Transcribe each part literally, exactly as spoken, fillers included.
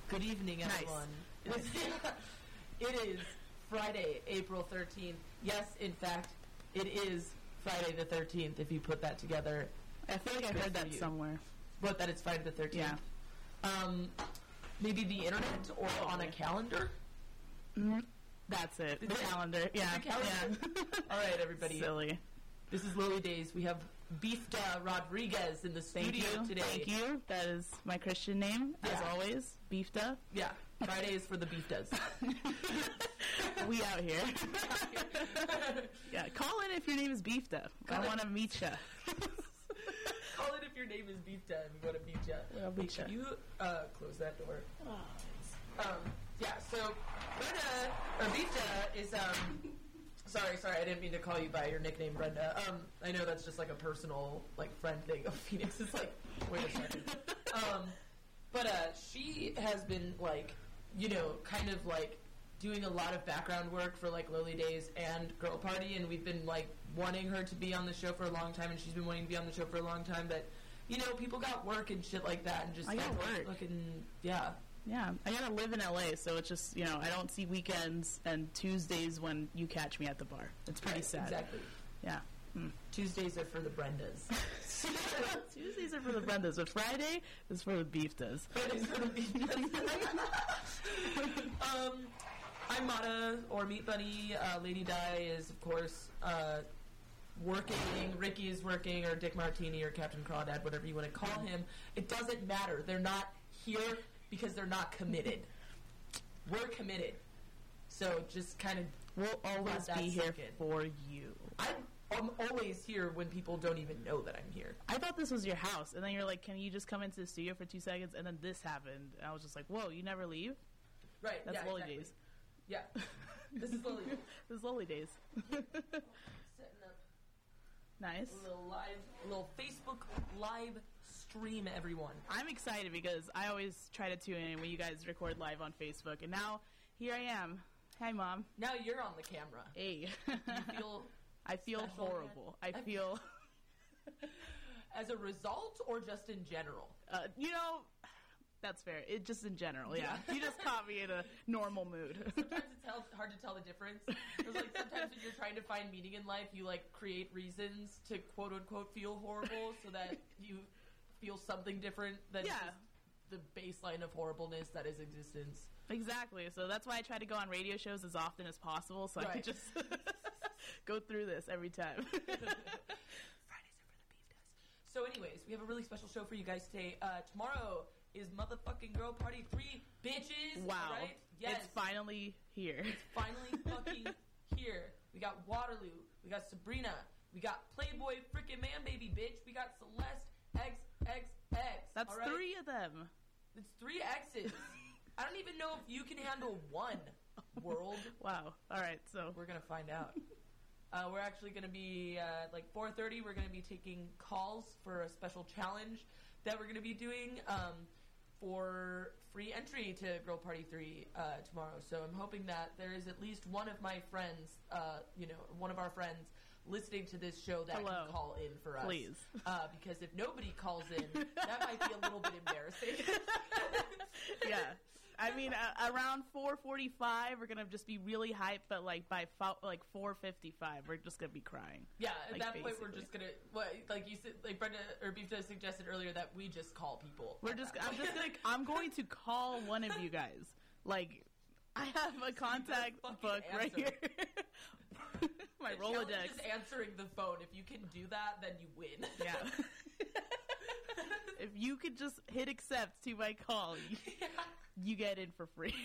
Good evening, Nice. everyone. It is Friday, April thirteenth. Yes, in fact, it is Friday the thirteenth, if you put that together. I feel like I Good heard for that you. somewhere. But that it's Friday the thirteenth. Yeah. Um, maybe the internet or on a calendar? Mm, that's it. The Is it- calendar. Yeah. the calendar? Yeah. All right, everybody. Silly. This is Lily Days. We have Beefda Rodriguez in the Thank studio you. today. Thank you. That is my Christian name, as Yeah. always. Beefda. Yeah, Friday is for the Beefdas. We out here. Yeah. Call in if your name is Beefda. Call I in. want to meet ya. Call it if your name is Beefda and we want to meet ya. Well, Hey, meet ya. can you uh, close that door? Um, yeah, so Brenda, or Beefda is, um, sorry, sorry, I didn't mean to call you by your nickname, Brenda. Um, I know that's just like a personal, like, friend thing. Oh, Phoenix is like, wait a second. Um, but uh, she has been, like, you know, kind of like doing a lot of background work for like Lily Days and Girl Party, and we've been like wanting her to be on the show for a long time, and she's been wanting to be on the show for a long time. But you know, people got work and shit like that, and just I got kind of work. looking, yeah, Yeah. I gotta live in L A, so it's just, you know, I don't see weekends and Tuesdays when you catch me at the bar. It's pretty Right, sad. Exactly. Yeah. Hmm. Tuesdays are for the Brendas. Tuesdays are for the Brendas, but Friday is for the Beefdas. Fridays for the Beefdas. um, I'm Mata, or Meat Bunny. Uh, Lady Di is, of course, uh, working. Ricky is working, or Dick Martini, or Captain Crawdad, whatever you want to call him. It doesn't matter. They're not here because they're not committed. We're committed. So just kind of, We'll always that be here sink in. for you. I'm, I'm always here when people don't even know that I'm here. I thought this was your house, and then you're like, can you just come into the studio for two seconds? And then this happened. And I was just like, whoa, you never leave? Right. That's yeah, Lily exactly. Days. Yeah. This is Lily. This is Lily Days. Setting up Nice. a little live, a little Facebook live stream, everyone. I'm excited because I always try to tune in when you guys record live on Facebook. And now, here I am. Hi, Mom. Now you're on the camera. Hey. Do you feel I feel special horrible. I yet? feel, as a result or just in general? uh, you know, that's fair. It just in general, yeah. You just caught me in a normal mood. Sometimes it's hel- hard to tell the difference. It's like sometimes when you're trying to find meaning in life, you like create reasons to quote unquote feel horrible so that you feel something different than Yeah. just the baseline of horribleness that is existence. Exactly. So that's why I try to go on radio shows as often as possible so I Right. can just go through this every time. Fridays are for the Beefdas. So anyways, we have a really special show for you guys today. Uh, tomorrow is motherfucking Girl Party three, bitches. Wow. Right? Yes. It's finally here. Finally fucking here. We got Waterloo. We got Sabrina. We got Playboy frickin' Man Baby bitch. We got Celeste X X X. That's all right? three of them. It's three X's. I don't even know if you can handle one, world. Wow. All right. So We're going to find out. Uh, we're actually going to be, uh, like four thirty, we're going to be taking calls for a special challenge that we're going to be doing um, for free entry to Girl Party three uh, tomorrow. So I'm hoping that there is at least one of my friends, uh, you know, one of our friends listening to this show that Hello. can call in for us. Please. Uh, because if nobody calls in, that might be a little bit embarrassing. yeah. I mean, uh, around four forty-five, we're gonna just be really hyped. But like by fo- like four fifty-five, we're just gonna be crying. Yeah, at Like, that point, we're basically. just gonna, what, like you said, like Brenda or Beefda suggested earlier, that we just call people. We're just. I'm just like. I'm going to call one of you guys. Like, I have a contact fucking book right answer. here. My The challenge Rolodex. is answering the phone. If you can do that, then you win. Yeah. If you could just hit accept to my call, you, you get in for free.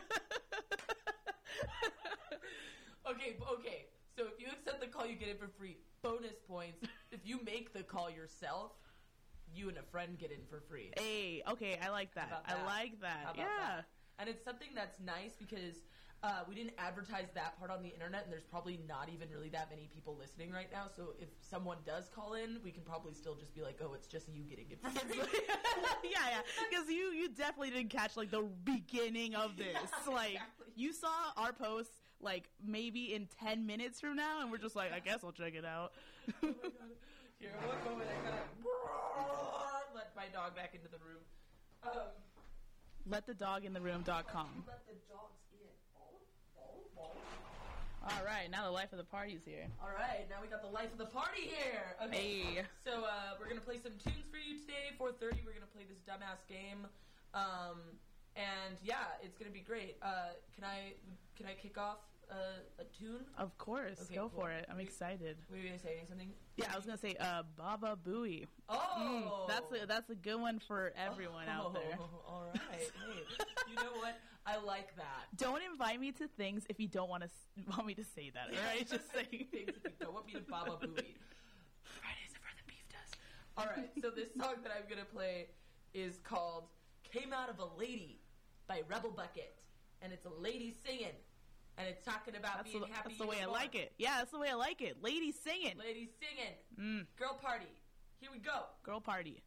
Okay, b- okay. So if you accept the call, you get it for free. Bonus points. If you make the call yourself, you and a friend get in for free. Hey, okay, I like that. about I that? like that. How about Yeah. that? And it's something that's nice because uh, we didn't advertise that part on the internet, and there's probably not even really that many people listening right now. So if someone does call in, we can probably still just be like, "Oh, it's just you getting it for free." yeah, yeah. Because you, you definitely didn't catch like the beginning of this. Yeah, like exactly. you saw our posts like maybe in ten minutes from now, and we're just like, I guess I'll check it out. Oh my God. Here, one moment, I gotta let my dog back into the room. Um, let the dog in the room dot com. Let the dogs in. Ball, ball, ball. All right, now the life of the party's here. All right, now we got the life of the party here. Okay. Hey. So uh, we're gonna play some tunes for you today. four thirty, we're gonna play this dumbass game, um, and yeah, it's gonna be great. Uh, can I can I kick off a, a tune? Of course, Okay, go cool. for it. I'm We- excited. Were you gonna say something? Yeah, I was gonna say uh, Baba Booey. Oh, Mm, that's a that's a good one for everyone out there. Oh, all right. Hey, you know what? I like that. Don't invite me to things if you don't want to want me to say that. All right, just saying. Things if you don't want me to Baba Booey. Fridays are for the beef does. All right, so this song that I'm gonna play is called "Came Out of a Lady" by Rebel Bucket, and it's a lady singing, and it's talking about That's being the, happy. that's the way I and like it. Yeah, that's the way I like it. Ladies singing, Ladies singing, mm, girl party. Here we go. girl party.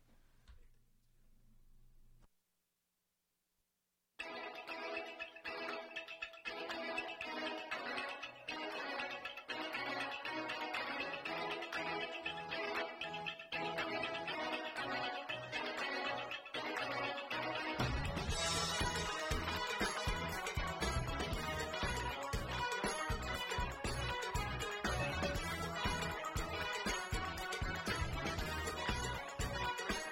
Came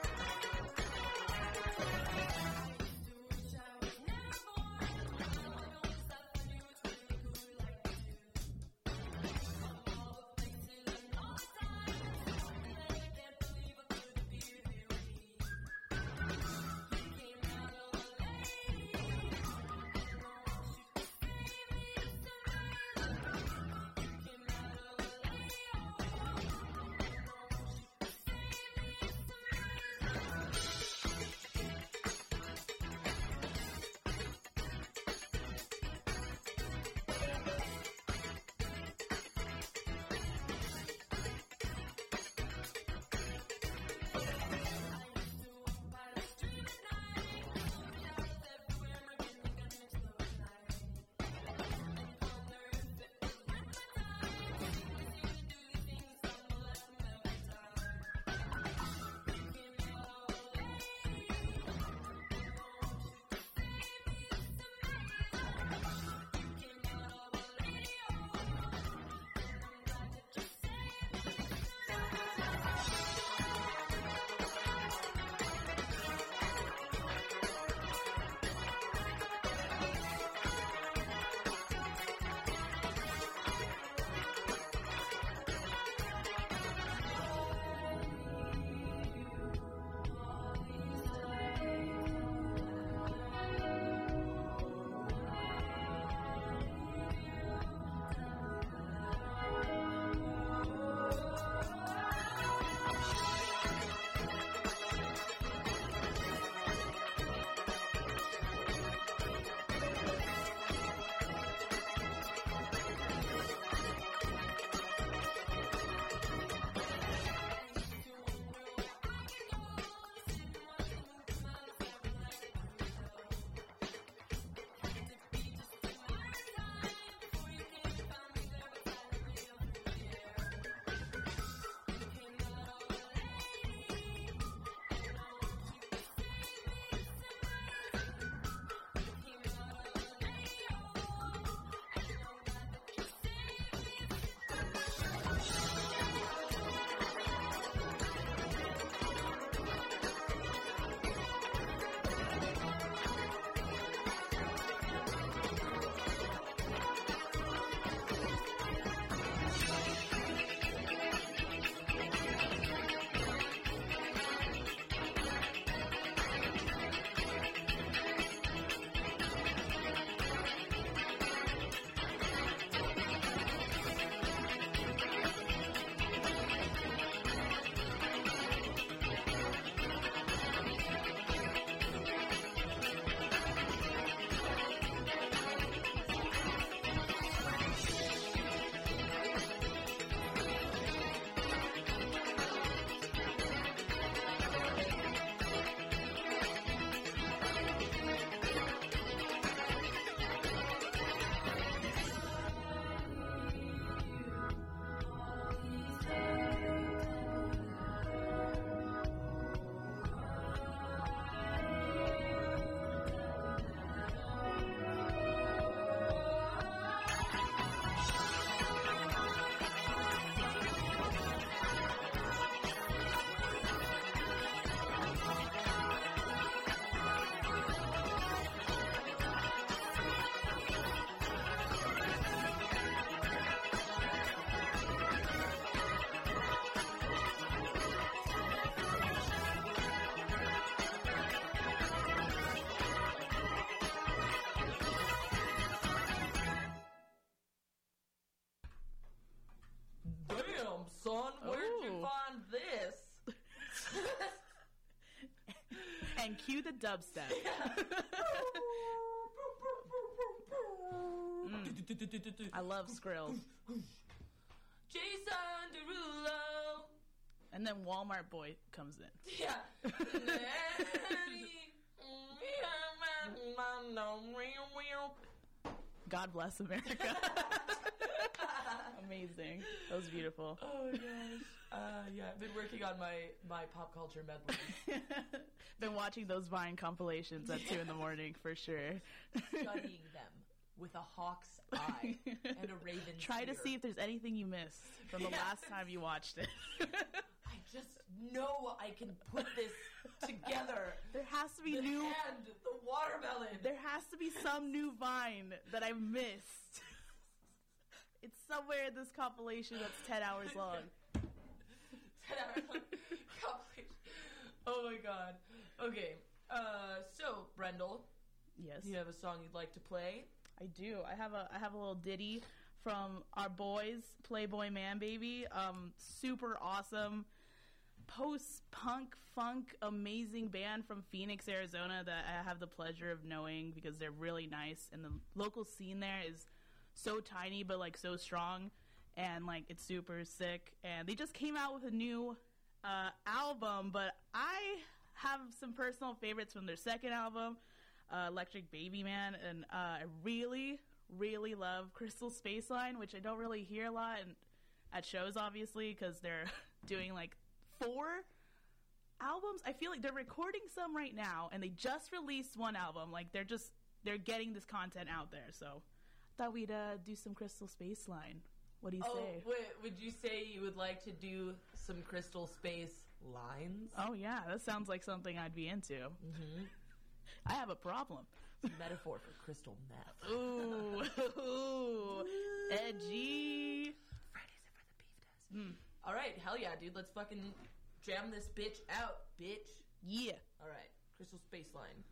And cue the dubstep. mm. I love Skrill. Jason Derulo. And then Walmart Boy comes in. Yeah. God bless America. Amazing. That was beautiful. Oh my gosh. Uh, yeah, I've been working on my, my pop culture medley. Been watching those Vine compilations at two in the morning for sure. Studying them with a hawk's eye and a raven's Try ear. to see if there's anything you missed from the Yes. last time you watched it. I just know I can put this together. There has to be The new. hand, the watermelon. There has to be some new Vine that I missed. It's somewhere in this compilation that's ten hours long. ten hours long compilation. Oh my god. Okay. Uh, so Brendel, Yes, you have a song you'd like to play? I do. I have a I have a little ditty from our boys, Playboy Man Baby. Um, super awesome post-punk funk amazing band from Phoenix, Arizona that I have the pleasure of knowing because they're really nice and the local scene there is so tiny but like so strong and like it's super sick. And they just came out with a new uh, album, but I have some personal favorites from their second album, uh, Electric Baby Man, and uh, I really, really love Crystal Space Line, which I don't really hear a lot and at shows, obviously, because they're doing like four albums. I feel like they're recording some right now, and they just released one album. Like they're just they're getting this content out there. So I thought we'd uh, do some Crystal Space Line. What do you Oh, say? wait, would you say you would like to do some Crystal Space lines? Oh yeah, that sounds like something I'd be into. Mm-hmm. I have a problem. Metaphor for crystal meth. Ooh, ooh, edgy. Fridays are for the beef test. Mm. All right, hell yeah, dude. Let's fucking jam this bitch out, bitch. Yeah. All right, Crystal Space Line.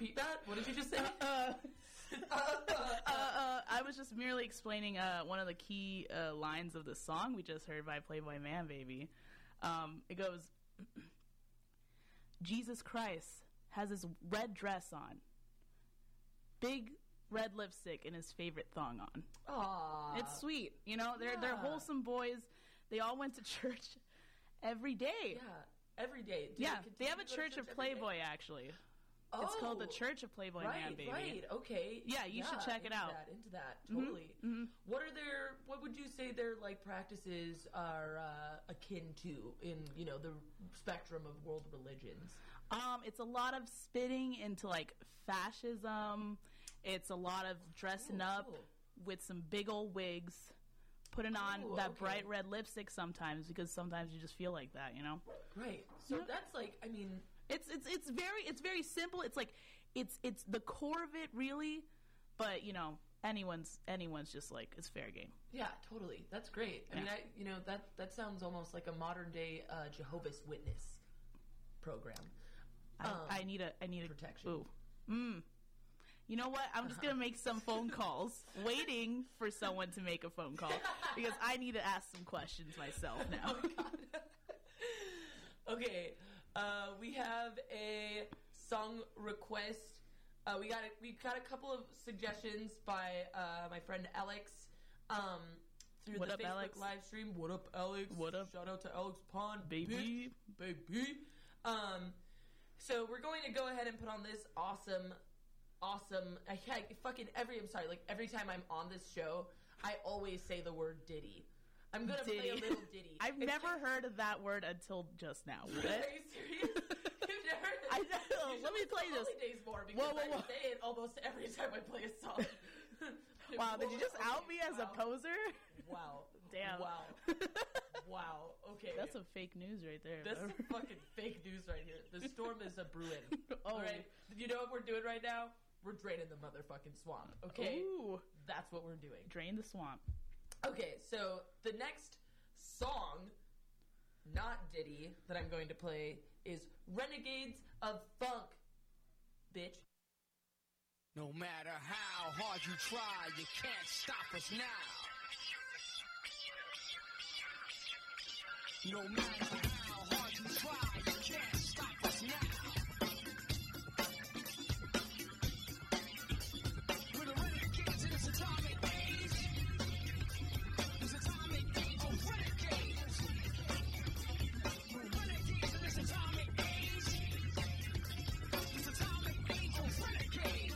repeat that? What did you just say? Uh, uh, uh, I was just merely explaining uh, one of the key uh, lines of the song we just heard by Playboy Man Baby. Um, it goes, Jesus Christ has his red dress on, big red lipstick, and his favorite thong on. Aww. It's sweet. You know, they're, Yeah. they're wholesome boys. They all went to church every day. Yeah, every day. Do Yeah, they they have a continue to church go to of every day? Playboy, actually. Oh, It's called the Church of Playboy right, Man Baby. Right, okay. Yeah, you should check it into out. That, into that, Mhm, totally. mhm. What are their, what would you say their, like, practices are uh, akin to in, you know, the spectrum of world religions? Um, it's a lot of spitting into like fascism. It's a lot of dressing Cool, up cool. with some big old wigs, putting on Ooh, that okay. bright red lipstick sometimes because sometimes you just feel like that, you know. Right. So Yeah. that's like, I mean, It's it's it's very it's very simple. It's like it's it's the core of it really, but you know anyone's anyone's just like it's fair game. yeah, totally. That's great. I mean, Yeah. I, you know, that that sounds almost like a modern day uh, Jehovah's Witness program. I, Um, I need a I need a protection. Ooh, mm. You know what? I'm just gonna make some phone calls, waiting for someone to make a phone call because I need to ask some questions myself now. Okay, uh, we have a song request. Uh, we got a, we got a couple of suggestions by uh, my friend Alex um, through What the up, Facebook Alex? live stream. What up, Alex? What up? Shout out to Alex Pond, Baby. bitch, baby. Um, so we're going to go ahead and put on this awesome, awesome. I, I fucking every. I'm sorry. Like every time I'm on this show, I always say the word ditty. I'm gonna play a Ditty. little ditty. I've It's never like- heard of that word until just now. What? Are you serious? You've never heard I it? know. You Let me should play listen to this. Holidays more because Whoa, whoa, I whoa. say it almost every time I play a song. Wow, did you just Okay, out me as a wow. poser? Wow. Damn. Wow. Wow. Okay. That's some fake news right there. That's bro. some fucking fake news right here. The storm is a brewing. Oh. All right. You know what we're doing right now? We're draining the motherfucking swamp. Okay. Ooh. That's what we're doing. Drain the swamp. Okay, so the next song, not ditty, that I'm going to play is Renegades of Funk, bitch. No matter how hard you try, you can't stop us now. No matter how hard you try, you can't stop us now. We're the renegades in this atomic age. This atomic age of renegades. We're renegades in this atomic age. This atomic age of renegades.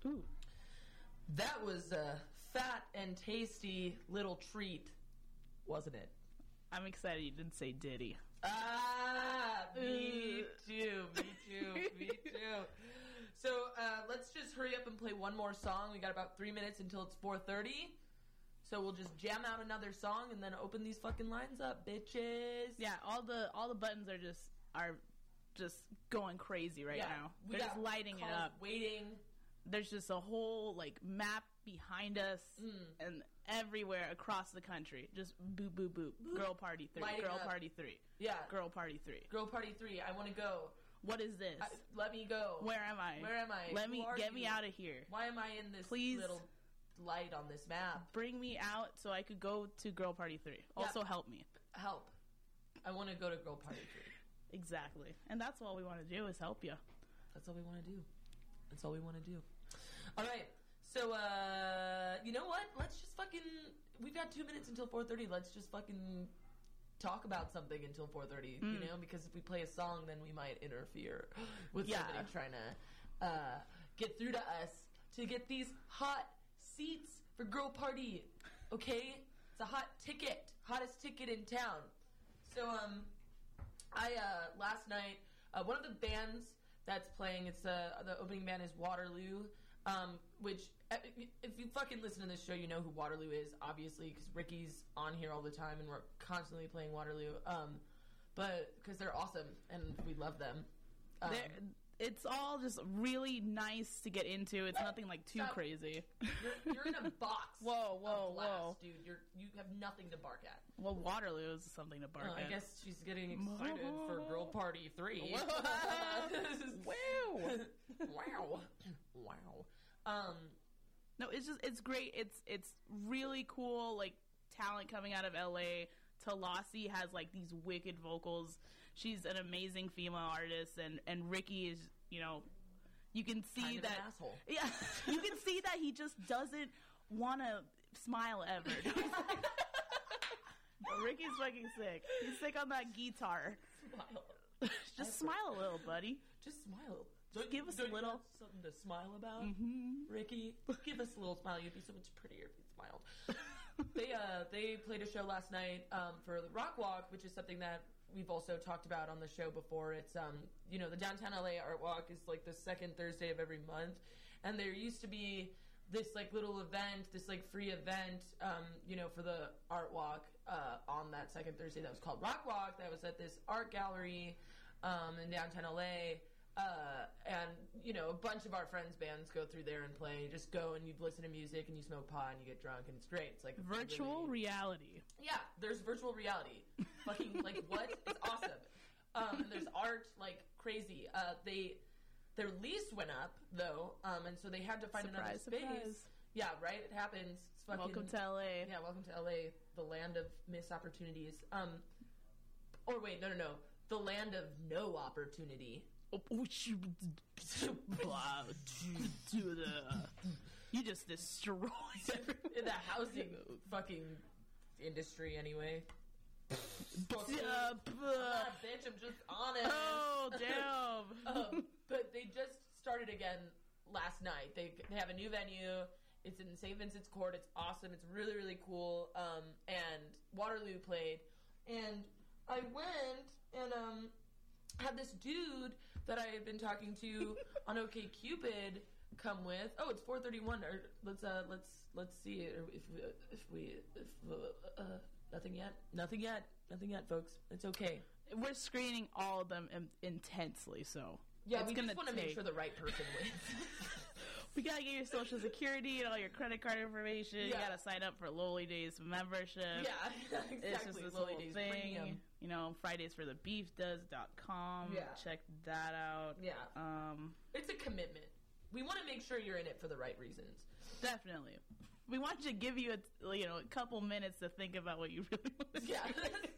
Ooh. That was a fat and tasty little treat, wasn't it? I'm excited you didn't say Diddy. Ah, me Ooh. too, me too, me too. So uh, let's just hurry up and play one more song. We got about three minutes until it's four thirty. So we'll just jam out another song and then open these fucking lines up, bitches. Yeah, all the all the buttons are just are just going crazy right Yeah, now. we They're got just lighting it calls up. Waiting. There's just a whole like map behind us Mm. and everywhere across the country. Just boop boop boop. Boop. Girl party three. Lighting Girl up. party three. Yeah. Girl party three. Girl Party three. I want to go. What is this? I, let me go. Where am I? Where am I? Let Who me are get me you? out of here. Why am I in this Please. little light on this map? Bring me out so I could go to Girl Party three. Yeah. Also help me. Help. I want to go to Girl Party three. Exactly. And that's all we want to do is help you. That's all we want to do. That's all we want to do. All right. So, uh, you know what? Let's just fucking... We've got two minutes until four thirty. Let's just fucking talk about something until four thirty, Mm. you know? Because if we play a song, then we might interfere with Yeah. somebody trying to uh, get through to us to get these hot seats for Girl Party, okay? It's a hot ticket. Hottest ticket in town. So, um... I, uh, last night, uh, one of the bands that's playing, it's, uh, the opening band is Waterloo, um, which, uh, if you fucking listen to this show, you know who Waterloo is, obviously, because Ricky's on here all the time, and we're constantly playing Waterloo, um, but, because they're awesome, and we love them. Um, They're- It's all just really nice to get into. It's nothing like too Stop. crazy. you're, you're in a box. Whoa, whoa, of glass, whoa. dude. You're, you have nothing to bark at. Well, Waterloo is something to bark Oh, I at. guess she's getting excited for Girl Party three. Wow. Wow. Wow. Um, No, it's just it's great. It's it's really cool. Like talent coming out of L A. Talasi has like these wicked vocals. She's an amazing female artist, and and Ricky is, you know, you can see kind of that. an asshole. Yeah, you can see that he just doesn't want to smile ever. Ricky's fucking sick. He's sick on that guitar. Smile. Just smile a little, buddy. Just smile. Just give us a don't you little- want something to smile about, Mm-hmm. Ricky. Give us a little smile. You'd be so much prettier if you smiled. they uh they played a show last night um, for the Rock Walk, which is something that we've also talked about on the show before. It's um you know the downtown L A Art Walk is like the second Thursday of every month, and there used to be this like little event, this like free event, um you know for the Art Walk uh, on that second Thursday that was called Rock Walk. That was at this art gallery um, in downtown L A. Uh, and, you know, a bunch of our friends' bands go through there and play. You just go and you listen to music and you smoke pot and you get drunk and it's great. It's like a Virtual really- reality. Yeah, there's virtual reality. Fucking, like, what? It's awesome. Um, and there's art, like, crazy. Uh, they, their lease went up, though, um, and so they had to find another Surprise, space. surprise. Yeah, right? It happens. It's fucking, Welcome to L A. Yeah, welcome to L A, the land of missed opportunities. Um, or wait, no, no, no. The land of no opportunity. Oh, you, wow, to, to the, you just destroyed everything. In the housing fucking industry, anyway. Yeah, Ah, bitch, I'm just honest. oh, damn. um, but they just started again last night. They they have a new venue. It's in Saint Vincent's Court. It's awesome. It's really, really cool. Um, and Waterloo played. And I went and um, had this dude that I had been talking to on OkCupid come with. Oh, it's four thirty-one. Or let's uh, let's let's see if we, if we if uh, uh, nothing yet. Nothing yet. Nothing yet, folks. It's okay. We're screening all of them in- intensely, so Yeah, it's we gonna just want to make take- sure the right person wins. we gotta get your social security and all your credit card information. You Yeah. gotta sign up for Lowly Days membership. Yeah, exactly. It's just this Lily whole Days thing. Premium. You know, Fridays for the beef does dot com. Yeah. Check that out. Yeah, Um, it's a commitment. We want to make sure you're in it for the right reasons. definitely. We want to give you a you know a couple minutes to think about what you really want to do. Yeah.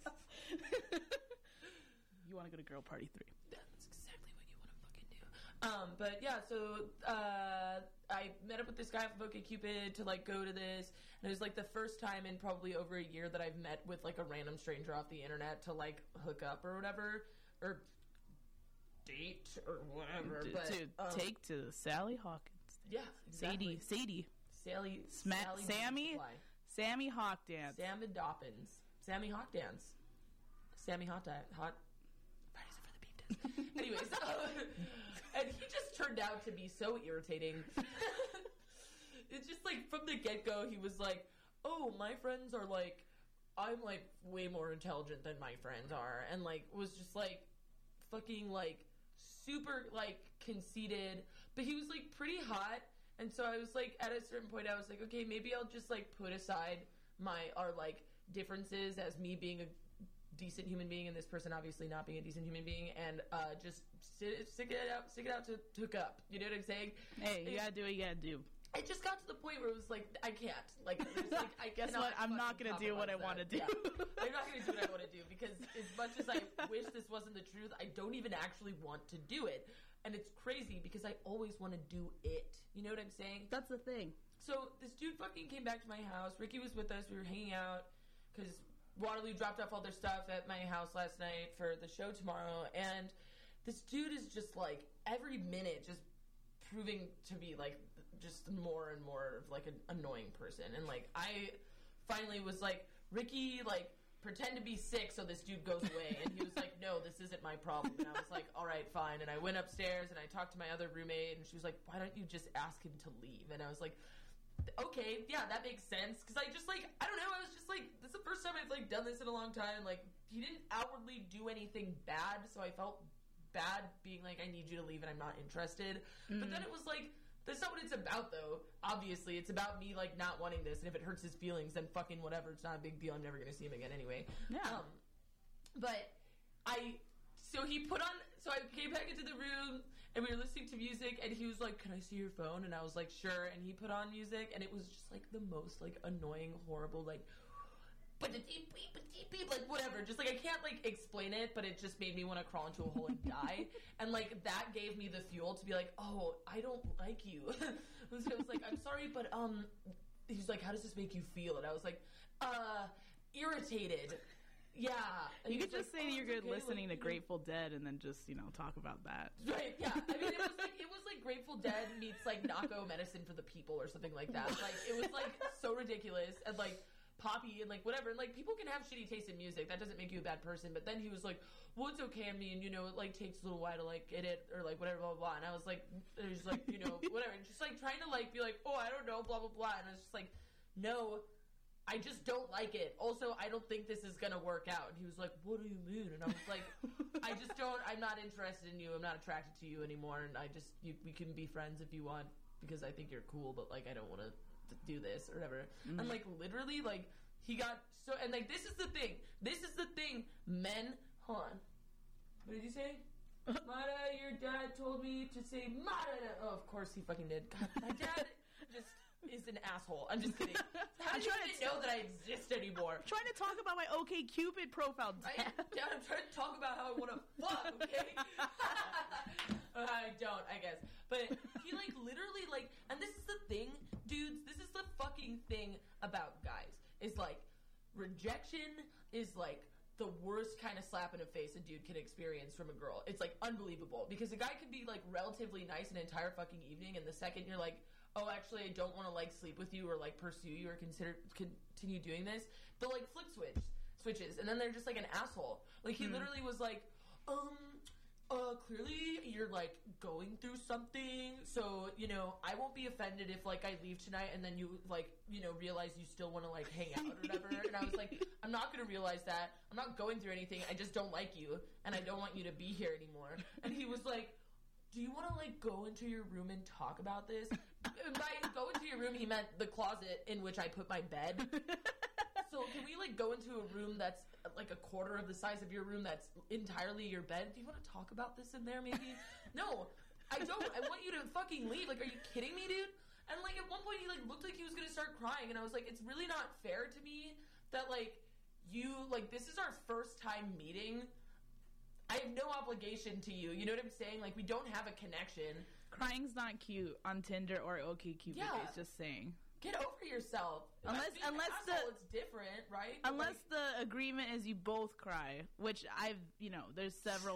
You want to go to Girl Party three. That's exactly what you want to fucking do. Um, but yeah, so uh, I met up with this guy from OkCupid to like go to this, and it was like the first time in probably over a year that I've met with like a random stranger off the internet to like hook up or whatever, or date or whatever. To, but to um, take to Sally Hawkins. Yeah, exactly. Sadie, Sadie, Sally, Sma- Sally Sammy, Fly. Sammy Hawk Dance. Sammy Doppins. Sammy Hawk Dance. Sammy Hot Di- Hot. Fridays for the beef dance. Anyways, uh, and he just turned out to be so irritating. It's just like from the get go, he was like, "Oh, my friends are like, I'm like way more intelligent than my friends are," and like was just like, fucking like super like conceited. But he was like pretty hot, and so I was like, at a certain point, I was like, okay, maybe I'll just like put aside my our like differences as me being a decent human being and this person obviously not being a decent human being, and uh, just sit, stick it out, stick it out to, to hook up. You know what I'm saying? Hey, you it, gotta do what you gotta do. It just got to the point where it was like, I can't. Like, there's like I Guess what? I'm not gonna do what I want to do. Yeah. I'm not gonna do what I want to do because as much as I wish this wasn't the truth, I don't even actually want to do it. And it's crazy because I always want to do it. You know what I'm saying? That's the thing. So this dude fucking came back to my house. Ricky was with us. We were hanging out because Waterloo dropped off all their stuff at my house last night for the show tomorrow. And this dude is just like every minute just proving to be like just more and more of like an annoying person. And like I finally was like, Ricky, like pretend to be sick so this dude goes away. And he was like, no, this isn't my problem. And I was like, all right, fine. And I went upstairs and I talked to my other roommate and she was like, why don't you just ask him to leave? And I was like, okay, yeah, that makes sense. Because I just like, I don't know, I was just like, this is the first time I've like done this in a long time. Like he didn't outwardly do anything bad, so I felt bad being like, I need you to leave and I'm not interested. Mm. But then it was like, that's not what it's about, though. Obviously, it's about me, like, not wanting this, and if it hurts his feelings, then fucking whatever. It's not a big deal. I'm never going to see him again anyway. Yeah. Um, but I... So he put on... So I came back into the room, and we were listening to music, and he was like, can I see your phone? And I was like, sure. And he put on music, and it was just, like, the most, like, annoying, horrible, like... like whatever, just like I can't like explain it, but it just made me want to crawl into a hole and die. And like that gave me the fuel to be like, oh, I don't like you. So I was like, I'm sorry, but um he's like, how does this make you feel? And I was like, uh irritated. Yeah. And you could just like, say oh, you're good okay. listening like, to Grateful Dead and then just, you know, talk about that. Right, yeah. I mean, it was like it was like Grateful Dead meets like Naco Medicine for the People or something like that. Like it was like so ridiculous and like poppy and like whatever, and like people can have shitty taste in music, that doesn't make you a bad person. But then he was like, well, it's okay, I mean, you know, it like takes a little while to like get it or like whatever, blah blah blah. And I was like, there's like, you know, whatever, and just like trying to like be like, oh, I don't know, blah blah blah. And I was just like, no, I just don't like it. Also, I don't think this is gonna work out. And he was like, what do you mean? And I was like, I just don't, I'm not interested in you, I'm not attracted to you anymore, and I just, you, we can be friends if you want because I think you're cool, but like I don't want to do this or whatever. Mm-hmm. And like literally like he got so, and like this is the thing this is the thing men, hold on, what did you say? Mara, your dad told me to say Mara. Oh, of course he fucking did. God, my dad just is an asshole. I'm just kidding. How I'm do you trying even to know that I exist anymore? I'm trying to talk about my OkCupid profile, Dad. I, Dad, I'm trying to talk about how I want to fuck, okay? I don't, I guess. But he, like, literally, like, and this is the thing, dudes, this is the fucking thing about guys, is, like, rejection is, like, the worst kind of slap in the face a dude can experience from a girl. It's, like, unbelievable. Because a guy can be, like, relatively nice an entire fucking evening, and the second you're like, oh, actually, I don't want to, like, sleep with you or, like, pursue you or consider continue doing this, they'll, like, flip switch, switches, and then they're just, like, an asshole. Like, he mm. literally was like, um, uh, clearly you're, like, going through something, so, you know, I won't be offended if, like, I leave tonight and then you, like, you know, realize you still want to, like, hang out or whatever, and I was like, I'm not going to realize that. I'm not going through anything. I just don't like you, and I don't want you to be here anymore. And he was like, do you want to, like, go into your room and talk about this? By go into your room, he meant the closet in which I put my bed. So can we, like, go into a room that's, like, a quarter of the size of your room that's entirely your bed? Do you want to talk about this in there, maybe? No, I don't. I want you to fucking leave. Like, are you kidding me, dude? And, like, at one point, he, like, looked like he was going to start crying, and I was like, it's really not fair to me that, like, you, like, this is our first time meeting. I have no obligation to you. You know what I'm saying? Like, we don't have a connection. Crying's not cute on Tinder or OkCupid. Yeah. It's just saying. Get over yourself. Unless, Being unless an asshole, the it's different, right? Unless like, the agreement is you both cry, which I've, you know, there's several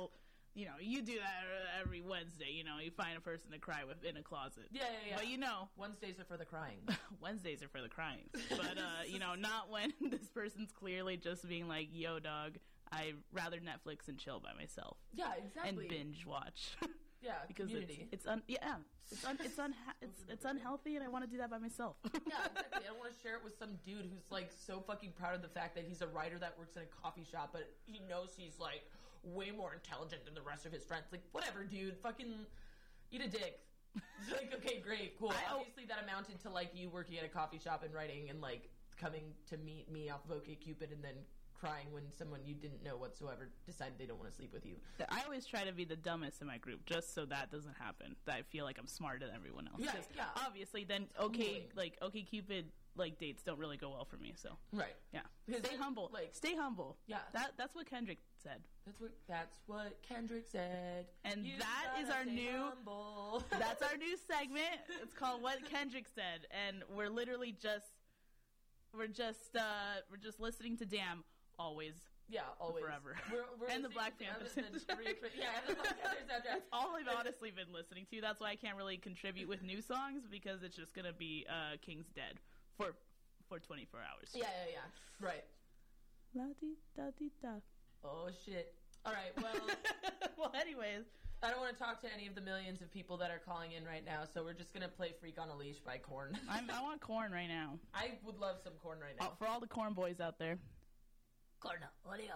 you know, you do that every Wednesday. You know, you find a person to cry with in a closet. Yeah, yeah, yeah. But you know, Wednesdays are for the crying. Wednesdays are for the crying. But uh, you know, not when this person's clearly just being like, "Yo, dog, I'd rather Netflix and chill by myself." Yeah, exactly. And binge watch. Yeah, because community. it's, it's un yeah it's un it's un it's it's unhealthy, and I want to do that by myself. Yeah, exactly. I don't want to share it with some dude who's like so fucking proud of the fact that he's a writer that works in a coffee shop, but he knows he's like way more intelligent than the rest of his friends. Like, whatever, dude. Fucking eat a dick. It's like, okay, great, cool. I, Obviously, that amounted to like you working at a coffee shop and writing, and like coming to meet me off of OkCupid, and then crying when someone you didn't know whatsoever decided they don't want to sleep with you. I always try to be the dumbest in my group, just so that doesn't happen. That I feel like I'm smarter than everyone else. Yeah, 'Cause yeah. obviously, then okay, like OkCupid, like dates don't really go well for me. So Right. yeah, Because stay then, humble. like- Stay humble. Yeah. that that's what Kendrick said. That's what that's what Kendrick said. And You that is gotta our stay new- humble. That's our new segment. It's called What Kendrick Said, and we're literally just we're just uh, we're just listening to Damn always. Yeah, always. Forever. We're, we're And the listening Black to Panther Damn and then soundtrack. re- Yeah, and the Black Panther soundtrack. All I've honestly been listening to. That's why I can't really contribute with new songs, because it's just gonna be uh, King's Dead for for twenty-four hours. Yeah, yeah, yeah. Right. La di da di da. Oh, shit. All right, well, Well, anyways, I don't want to talk to any of the millions of people that are calling in right now, so we're just going to play Freak on a Leash by Korn. I'm, I want corn right now. I would love some Korn right now. Oh, for all the corn boys out there. Korn audio.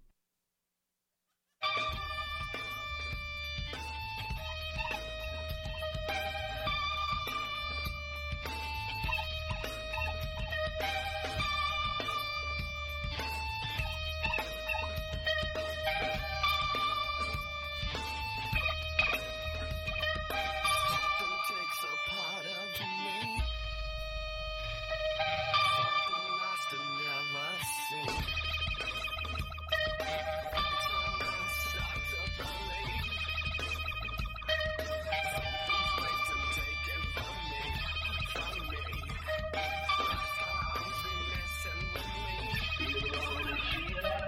Something takes a part of me. Something lost and never seen. Someone starts to believe. Something's waiting, taken from me, from me. Something's been messing with me. You wanna feel it?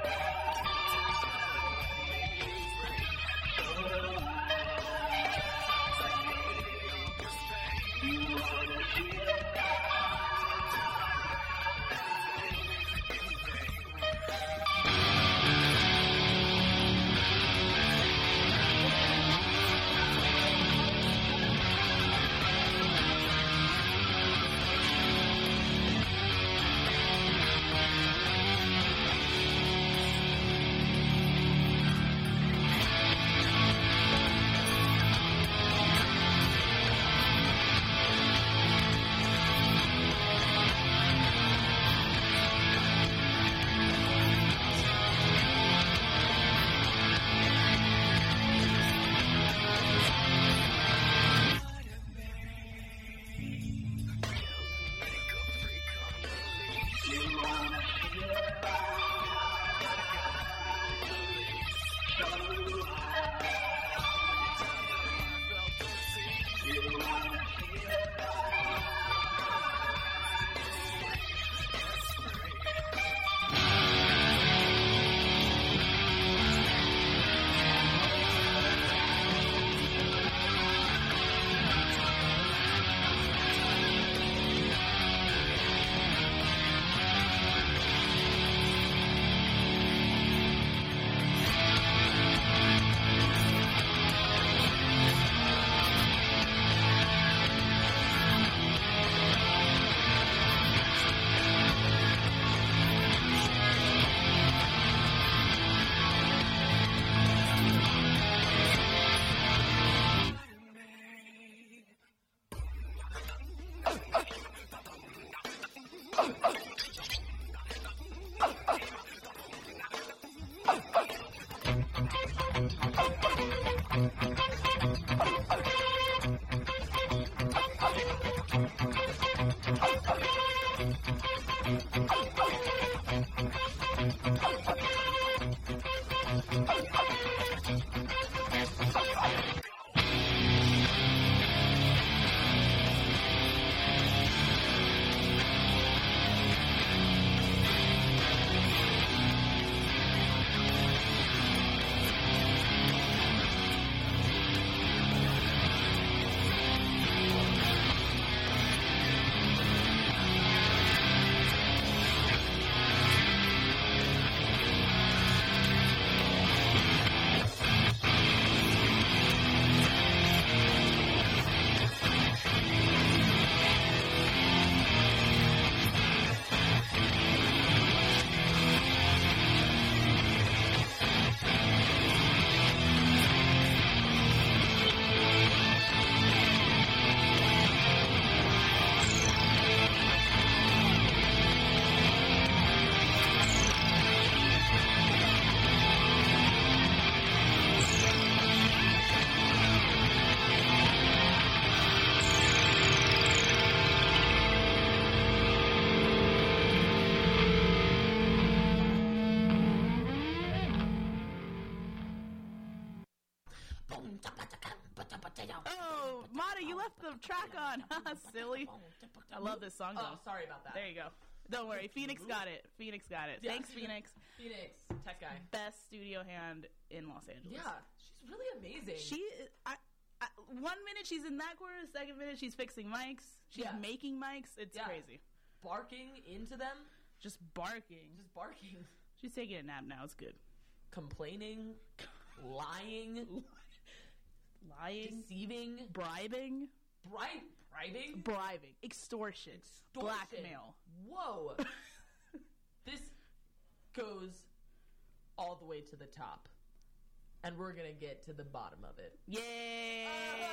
Oh, Mata, you left the track on. Silly. I love this song, though. Oh, sorry about that. There you go. Don't worry. Phoenix got it. Phoenix got it. Yeah. Thanks, Phoenix. Phoenix, tech guy. Best studio hand in Los Angeles. Yeah, she's really amazing. She, I, I, one minute she's in that corner, the second minute she's fixing mics. She's Yeah. making mics. It's Yeah. crazy. barking into them, Just barking. just barking, She's taking a nap now. It's good. complaining, lying, Lying. deceiving, Bribing. bribe, bribing, Bribing. Extortion. Extortion. Blackmail. Whoa. This goes all the way to the top, and we're gonna get to the bottom of it. Yay!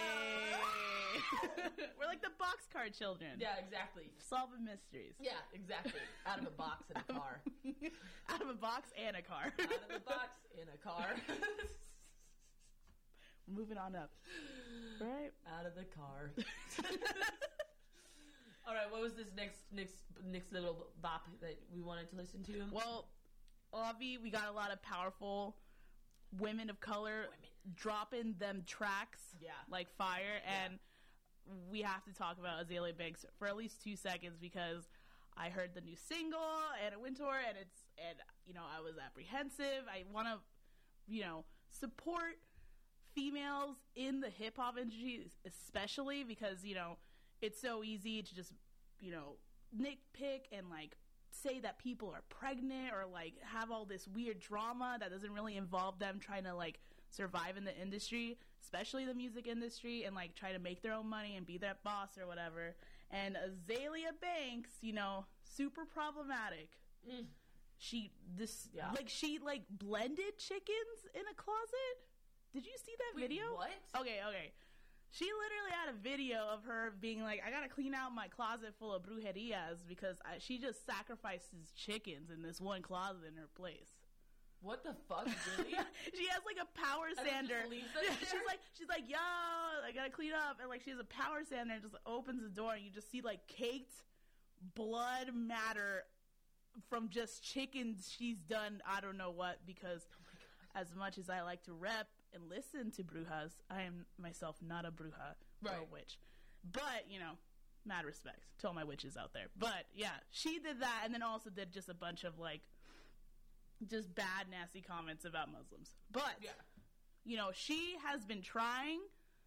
We're like the boxcar children. Yeah, exactly. Solving mysteries. Yeah, exactly. Out of a box in a car. Out of a box and a car. Out of a box in a car. Moving on up. Right? Out of the car. All right, what was this next next next little bop that we wanted to listen to? Well, Avi, we got a lot of powerful women of color Women. dropping them tracks Yeah. like fire, and we have to talk about Azalea Banks for at least two seconds because I heard the new single and it went to her, and it's and you know I was apprehensive. I want to, you know, support females in the hip hop industry, especially because you know it's so easy to just you know nitpick and like say that people are pregnant or like have all this weird drama that doesn't really involve them trying to like survive in the industry, especially the music industry, and like try to make their own money and be their boss or whatever. And Azalea Banks, you know, super problematic. Mm. She this Yeah. like she like blended chickens in a closet. Did you see that Wait, video? what? Okay, okay. She literally had a video of her being like, I gotta clean out my closet full of brujerias because I, she just sacrifices chickens in this one closet in her place. What the fuck, really? She has like a power And then sander. just leaves them Yeah, there? she's like, she's like, yo, I gotta clean up, and like she has a power sander and just opens the door, and you just see like caked blood matter from just chickens she's done. I don't know what because as much as I like to rep and listen to brujas, I am myself not a bruja or Right. a witch. But you know, mad respect to all my witches out there. But yeah, she did that, and then also did just a bunch of like. Just bad, nasty comments about Muslims. But, Yeah. you know, she has been trying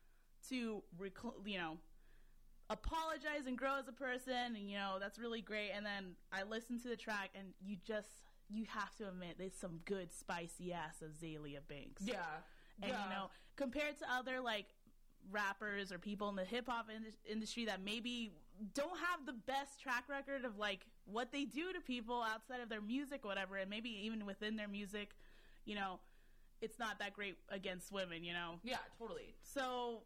to, rec- you know, apologize and grow as a person, and, you know, that's really great. And then I listened to the track, and you just, you have to admit, there's some good, spicy-ass Azalea Banks. Yeah. And, yeah. you know, compared to other, like, rappers or people in the hip-hop in- industry that maybe don't have the best track record of, like, what they do to people outside of their music or whatever, and maybe even within their music, you know, it's not that great against women, you know? Yeah, totally. So,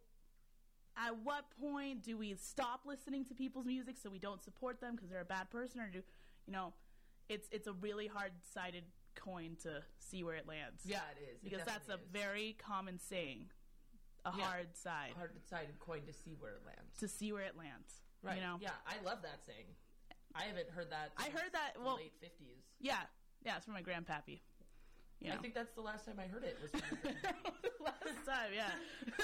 at what point do we stop listening to people's music so we don't support them because they're a bad person, or do, you know, it's it's a really hard-sided coin to see where it lands. Yeah, it is. It Because that's a definitely is. very common saying, a Yeah. hard side, hard-sided coin to see where it lands. to see where it lands. Right. You know? Yeah, I love that saying. I haven't heard that. I since heard that- the well- late fifties. Yeah, yeah, it's from my grandpappy. You know? I think that's the last time I heard it. Was from Last time, yeah.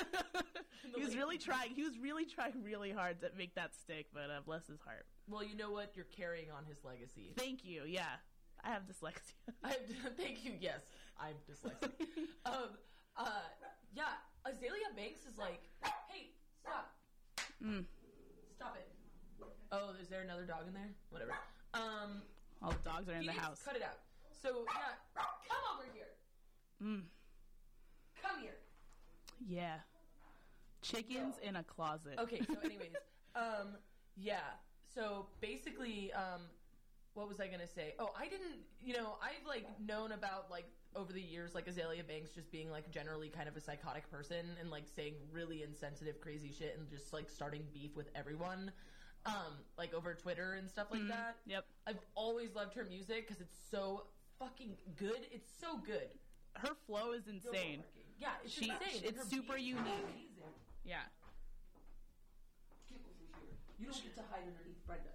he was late really fifties. trying. He was really trying really hard to make that stick, but uh, bless his heart. Well, you know what? You're carrying on his legacy. Thank you. Yeah, I have dyslexia. I, thank you. Yes, I'm dyslexic. um, uh, yeah, Azalea Banks is like, hey, stop, Mm. stop it. Oh, is there another dog in there? Whatever. Um, All the dogs are in he the needs- house. Cut it out. So yeah, come over here. Mm. Come here. Yeah, chickens No. in a closet. Okay, so anyways, um, yeah. So basically, um, what was I gonna say? Oh, I didn't. You know, I've like known about like over the years, like Azalea Banks just being like generally kind of a psychotic person and like saying really insensitive, crazy shit and just like starting beef with everyone, um, like over Twitter and stuff like Mm, that. Yep. I've always loved her music because it's so fucking good. It's so good. Her flow is Go insane. Marky. Yeah, it's She- insane. it's Her super beats are unique. amazing. Yeah. Get over here. You don't get to hide underneath Brenda.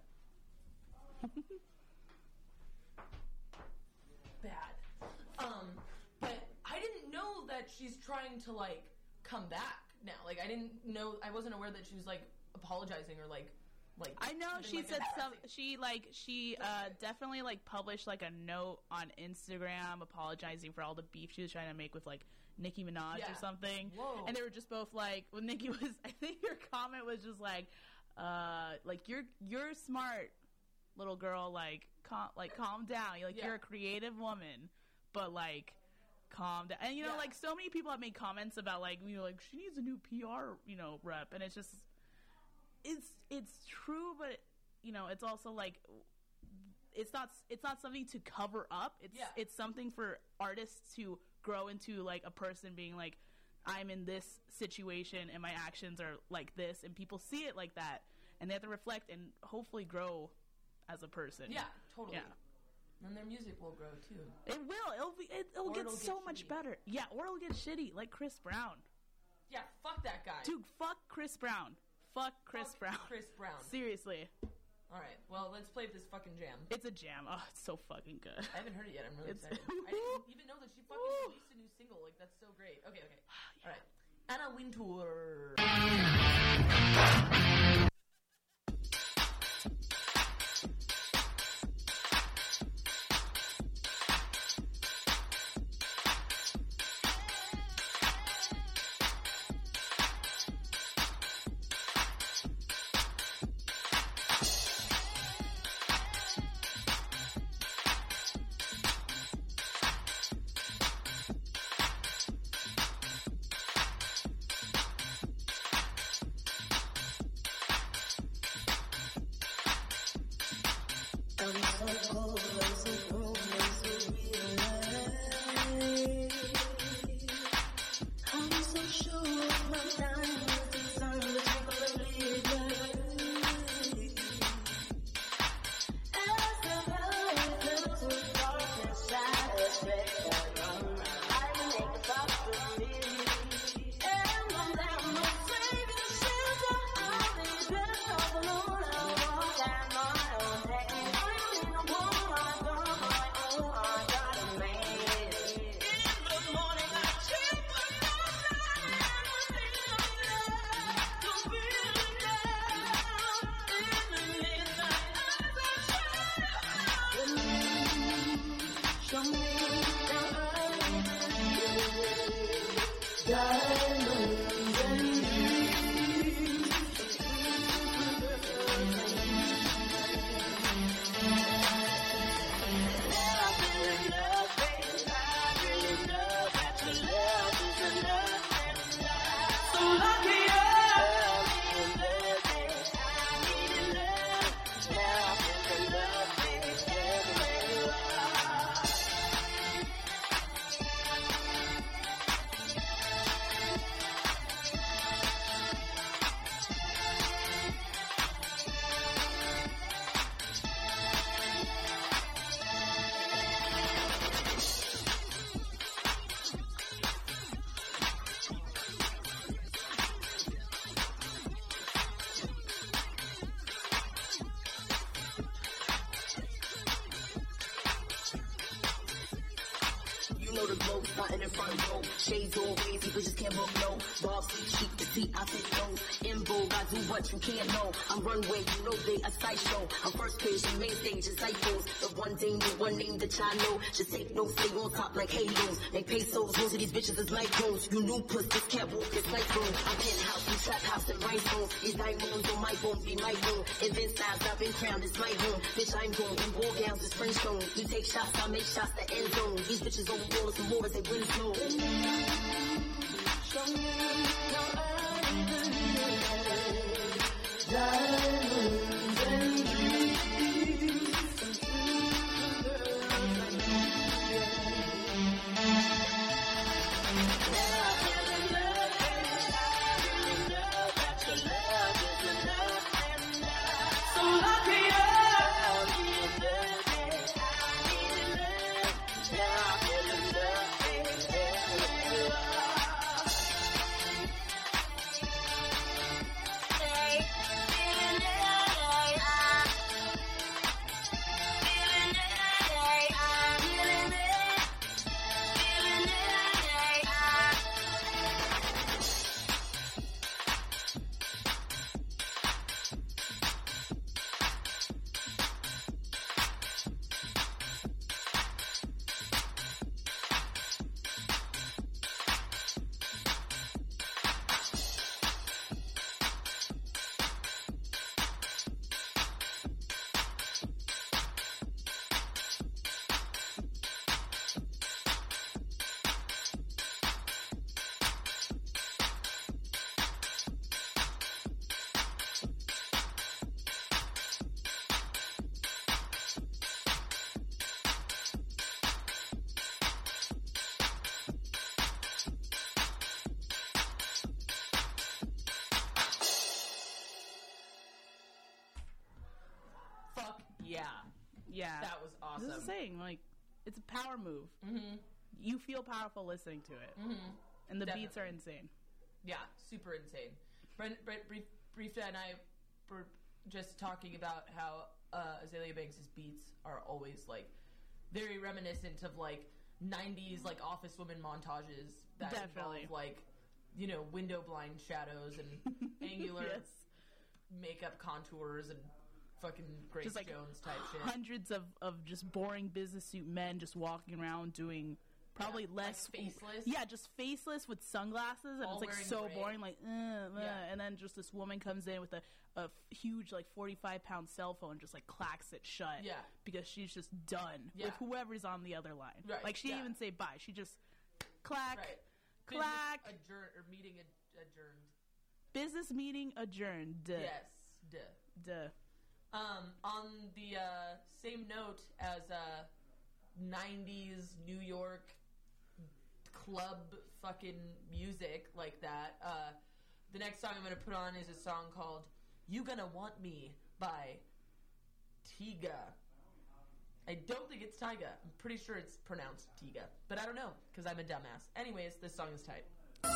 Bad. Um, but I didn't know that she's trying to like come back now. Like I didn't know, I wasn't aware that she was like apologizing or like like. I know even, she like, said some. embarrassing. She like she uh, definitely like published like a note on Instagram apologizing for all the beef she was trying to make with like Nicki Minaj Yeah. or something. Whoa. And they were just both like, when Nicki was, I think her comment was just like, uh, like you're you're smart, little girl. Like calm, like calm down. You're like Yeah. you're a creative woman, but like. Calm down. And you know, Yeah. like so many people have made comments about like, you know, like she needs a new P R, you know, rep, and it's just, it's it's true, but you know, it's also like, it's not it's not something to cover up. It's Yeah. it's something for artists to grow into, like a person being like, I'm in this situation and my actions are like this, and people see it like that, and they have to reflect and hopefully grow as a person. Yeah, totally. Yeah. And their music will grow too. It will. It'll be. It, it'll Or get it'll so get much shitty. better. Yeah, or it'll get shitty, like Chris Brown. Yeah, fuck that guy. Dude, fuck Chris Brown. Fuck Chris Fuck Brown. Chris Brown. Seriously, All right, well, let's play this fucking jam. it's a jam. Oh, it's so fucking good. I haven't heard it yet. I'm really It's- excited. I didn't even know that she fucking Woo. released a new single. Like, that's so great. Okay, okay. All right. Anna Wintour. You know the glow, starting in front row. Shades always, you just can't look no. Bob sleep, cheek to see, I fit no. In vogue, I do what you can't know. I'm runway, you know they a sideshow. I'm first page, and main stage, disciples. The one thing, the one name that y'all know. Just take no stay on top like halos. Make pesos, most of these bitches is like hoes. You new puss, this can't walk, this like room. I'm penthouse, you trap house, and rhinestones. These diamonds on my bone, be my room. Invent styles, I've been crowned, it's my home. Bitch, I'm going in war gowns, it's French stone. You take shots, I make shots, the end zone. These bitches on the wall, some more as they win slow. Show me no diamonds and dreams. So lucky yeah. Yeah. That was awesome. This is saying, like, it's a power move. Mm-hmm. You feel powerful listening to it. Mm-hmm. And the Definitely. beats are insane. Yeah, super insane. Brent, Brent Brief, Briefda and I were just talking about how uh, Azalea Banks' beats are always, like, very reminiscent of, like, nineties, like, office women montages that Definitely. involve, like, you know, window blind shadows and angular Yes. makeup contours and fucking Grace Just like Jones type shit. hundreds of, of just boring business suit men just walking around doing probably Yeah, less like faceless. Yeah, just faceless with sunglasses, and All it's like wearing so gray. boring. Like, uh, uh, Yeah. and then just this woman comes in with a, a f- huge like forty-five pound cell phone, just like clacks it shut. Yeah. because she's just done Yeah. with whoever's on the other line. Right, Like she didn't yeah. even say bye. She just clack, Right. clack. Business adjourn, or meeting ad- adjourned. Business meeting adjourned. Duh. Yes. Duh. Duh. Um, on the uh, same note as uh, nineties New York club fucking music like that, uh, the next song I'm going to put on is a song called You Gonna Want Me by Tiga. I don't think it's Tyga. I'm pretty sure it's pronounced Tiga. But I don't know, because I'm a dumbass. Anyways, this song is tight.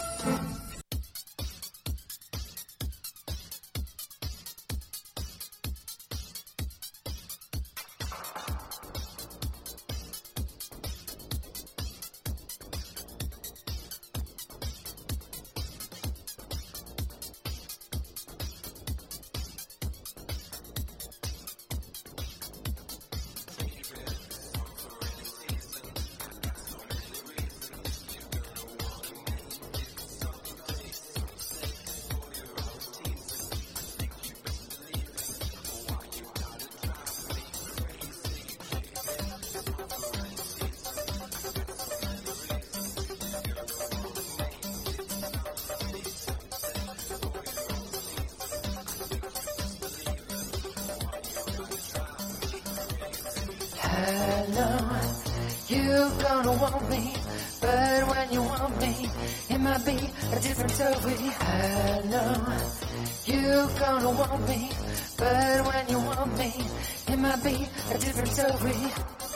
I know you gonna want me, but when you want me, it might be a different story. I know you gonna want me, but when you want me, it might be a different story.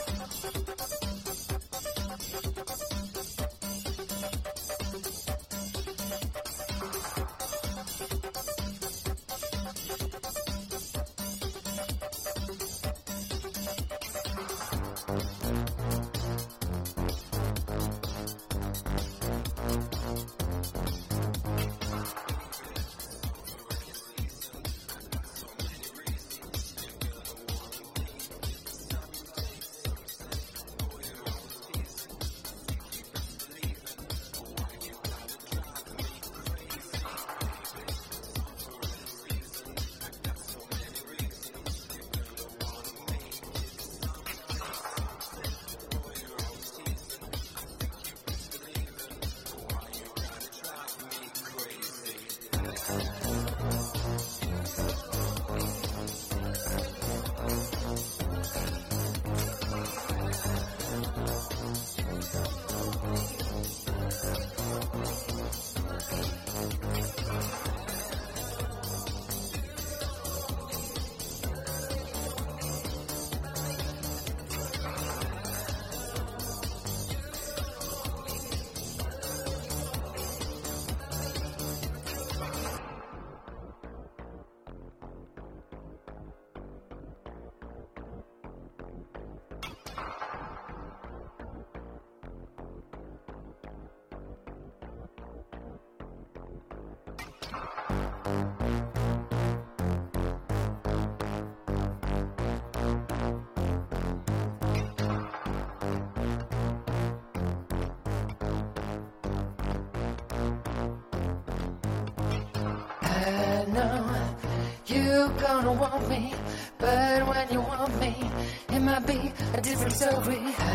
I know you gonna want me, but when you want me, it might be a different story.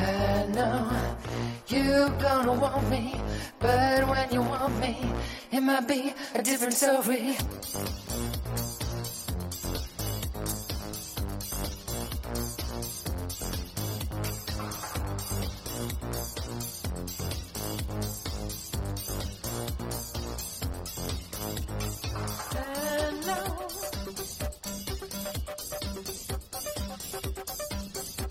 I know you gonna want me, but when you want me, it might be a different story. I know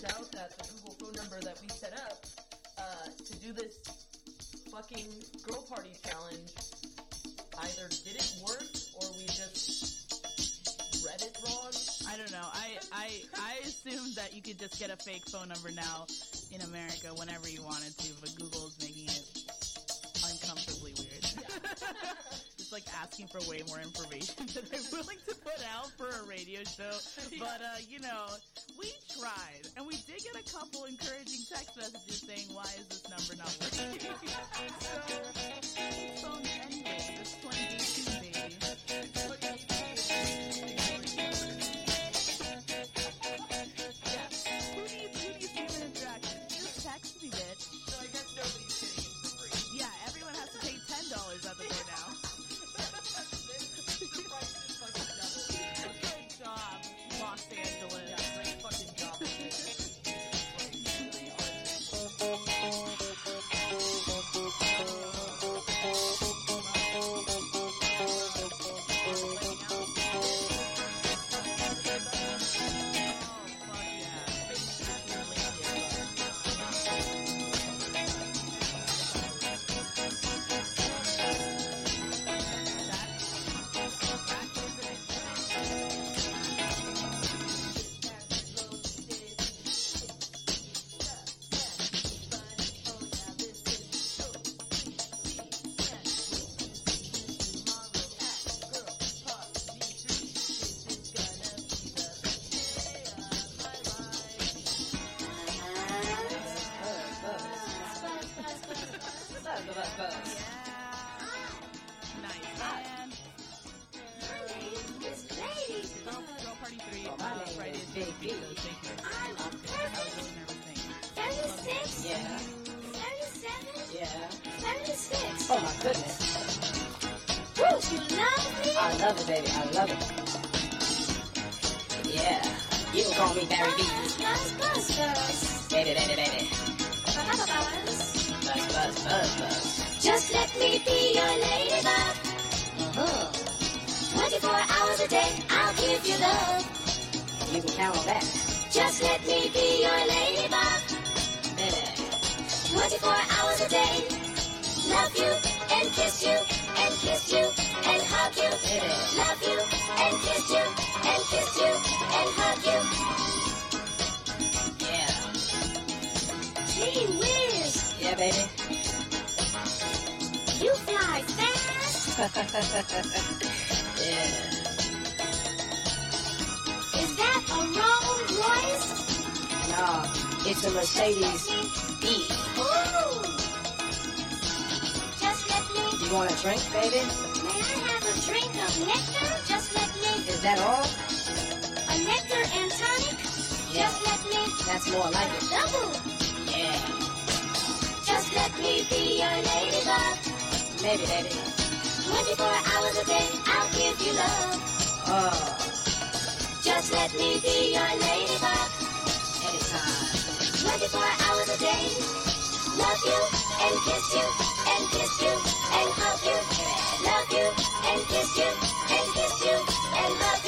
out that the Google phone number that we set up uh, to do this fucking girl party challenge either didn't work or we just read it wrong. I don't know. I, I, I assumed that you could just get a fake phone number now in America whenever you wanted to, but Google's making it uncomfortably weird. It's like asking for way more information than they're willing to put out for a radio show. But, uh, you know, we tried. And we did get a couple encouraging text messages saying, why is this number not working? So, phone anyway. It's twenty eighteen, baby. Yeah. Who needs, who needs human interaction? Just text me, bitch. So I guess nobody's getting it for free. Yeah, everyone has to pay ten dollars at the door now. The price is fucking double. Good job, Los Angeles. Yeah, great fucking job. Nice. And Girl, Girl Party three, uh, Friday is Big B. So thank you. I'm a I was perfect really nervous thing. thirty-six, Yeah. thirty-seven, Yeah. thirty-six. Oh my goodness. Don't you love me? I love it, baby. I love it. Yeah. You can call me Barry B. Buzz, buzz, buzz, buzz. Baby, baby, baby. Buzz, buzz. Buzz, buzz, buzz, buzz. Just let me be your ladybug. Uh-huh. twenty-four hours a day, I'll give you love. You can count on that. Just let me be your ladybug. Baby. twenty-four hours a day. Love you and kiss you and kiss you and hug you. Baby. Love you and kiss you and kiss you and hug you. Yeah. Gee whiz, Yeah, baby. you fly fast. Yeah. Is that a Rolls Royce? No, it's a Mercedes E. Ooh. Just let me. You want a drink, baby? May I have a drink of nectar? Just let me. Is that all? A nectar and tonic? Yeah. Just let me. That's more like it. Double. Yeah. Just let me be your ladybug. Maybe, baby. twenty-four hours a day, I'll give you love. Oh, Just let me be your ladybug. anytime. twenty-four hours a day. Love you and kiss you and kiss you and hug you. Love you and kiss you and kiss you and hug